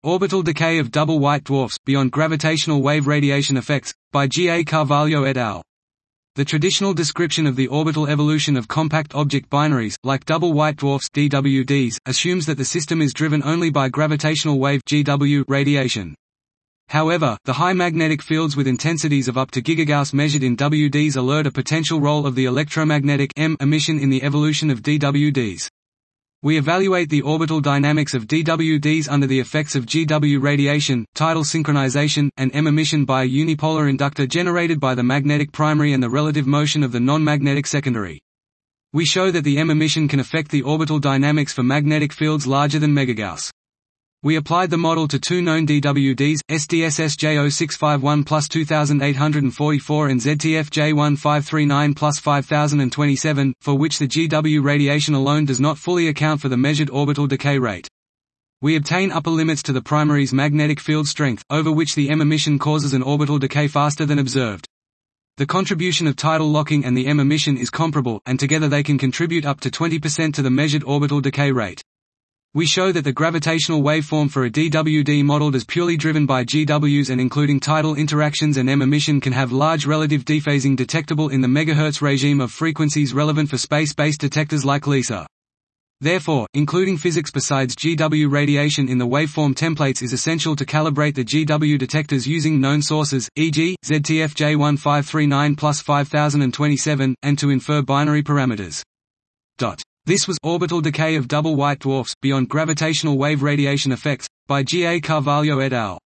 Orbital decay of double white dwarfs, beyond gravitational wave radiation effects, by G. A. Carvalho et al. The traditional description of the orbital evolution of compact object binaries, like double white dwarfs (DWDs), assumes that the system is driven only by gravitational wave (GW) radiation. However, the high magnetic fields with intensities of up to gigagauss measured in WDs alert a potential role of the electromagnetic M emission in the evolution of DWDs. We evaluate the orbital dynamics of DWDs under the effects of GW radiation, tidal synchronization, and M emission by a unipolar inductor generated by the magnetic primary and the relative motion of the non-magnetic secondary. We show that the M emission can affect the orbital dynamics for magnetic fields larger than megagauss. We applied the model to two known DWDs, SDSS-J0651 plus 2844 and ZTF-J1539 plus 5027, for which the GW radiation alone does not fully account for the measured orbital decay rate. We obtain upper limits to the primary's magnetic field strength, over which the M emission causes an orbital decay faster than observed. The contribution of tidal locking and the M emission is comparable, and together they can contribute up to 20% to the measured orbital decay rate. We show that the gravitational waveform for a DWD modeled as purely driven by GWs and including tidal interactions and M emission can have large relative dephasing detectable in the megahertz regime of frequencies relevant for space-based detectors like LISA. Therefore, including physics besides GW radiation in the waveform templates is essential to calibrate the GW detectors using known sources, e.g., ZTF-J1539 plus 5027, and to infer binary parameters. This was Orbital Decay of Double White Dwarfs, Beyond Gravitational Wave Radiation Effects, by G. A. Carvalho et al.